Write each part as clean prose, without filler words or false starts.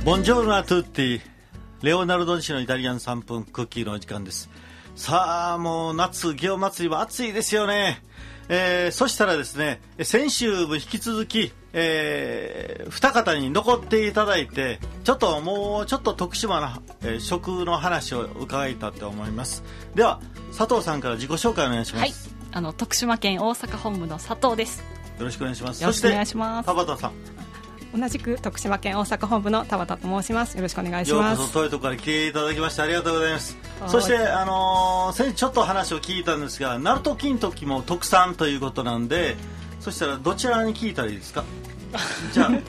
ボンジョルノアトゥッティ、レオナルドン氏のイタリアン3分クッキーのお時間です。さあもう夏、祇園祭も暑いですよね。そしたらですね、先週も引き続き、二方に残っていただいて、もうちょっと徳島の、食の話を伺いたいと思います。では佐藤さんから自己紹介お願いします。 はい、徳島県大阪本部の佐藤です。 よろしくお願いします。 よろしくお願いします。 そして田畑さん。 同じく徳島県大阪本部の田畑と申します。よろしくお願いします。 ようこそ遠いところから来ていただきましてありがとうございます。そして、先日ちょっと話を聞いたんですが、鳴門金時も特産ということなんで、そしたらどちらに聞いたらいいですか？じゃあはい、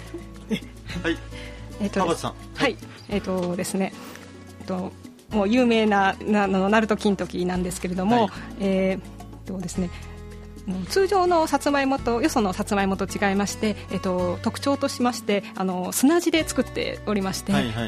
田畑さん。 はい、ですね、もう有名な鳴門金時なんですけれども、はい、ですね、通常のさつまいもとよそのさつまいもと違いまして、特徴としまして砂地で作っておりまして、はいはい、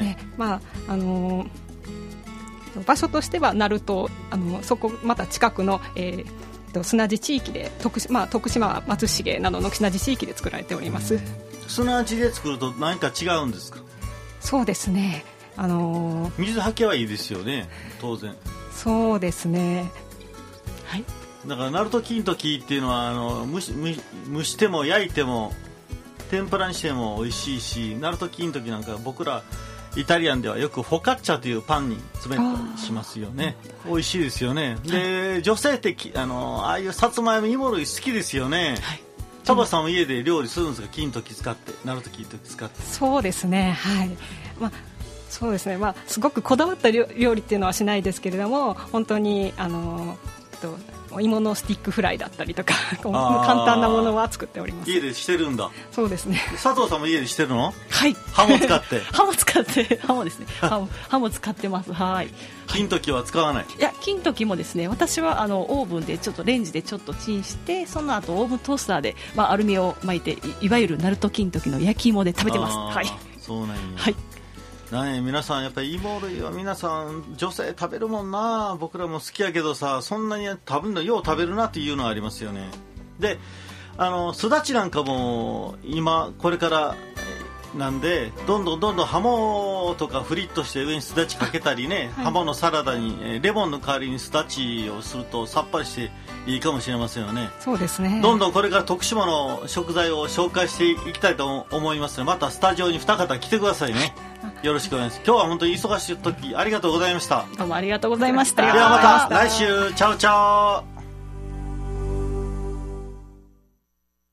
場所としては鳴門、そこまた近くの、砂地地域で徳島松重などの砂地地域で作られております。 砂地で作ると何か違うんですか？ そうですね、 水はけはいいですよね、当然。 そうですね、 はい。 だから鳴門金時っていうのは蒸しても焼いても天ぷらにしても美味しいし、鳴門金時なんか僕らイタリアンではよくフォカッチャというパンに詰めたりしますよね。美味しいですよね。で、女性ってああいうさつまいも芋類好きですよね。はい、田畑さんも家で料理するんですか？金時使って、鳴門金時使って。 そうですね、はい、そうですね、すごくこだわった料理っていうのはしないですけれども、本当に芋のスティックフライだったりとか簡単なものは作っております。 家でしてるんだ。 そうですね。 佐藤さんも家でしてるの？ はい。 ハモ使ってハモですね。ハモ使ってます。はい。 金時は使わない？ いや、金時もですね、私はオーブンでちょっとレンジでちょっとチンして、その後オーブントースターで、アルミを巻いて、いわゆる鳴門金時の焼き芋で食べてます。はい。 そうなんや。 はい。 皆さんやっぱり芋類は皆さん女性食べるもんな。僕らも好きやけどさ、そんなに食べるのよう食べるなっていうのはありますよね。で、すだちなんかも今これからなんで、どんどんハモとかフリットして上にすだちかけたりね、はい、ハモのサラダにレモンの代わりにすだちをするとさっぱりしていいかもしれませんよね。 そうですね。 どんどんこれから徳島の食材を紹介していきたいと思いますので、またスタジオに二方来てくださいね。よろしくお願いします。今日は本当に忙しい時ありがとうございました。 どうもありがとうございました。 ではまた来週、チャオチャオ。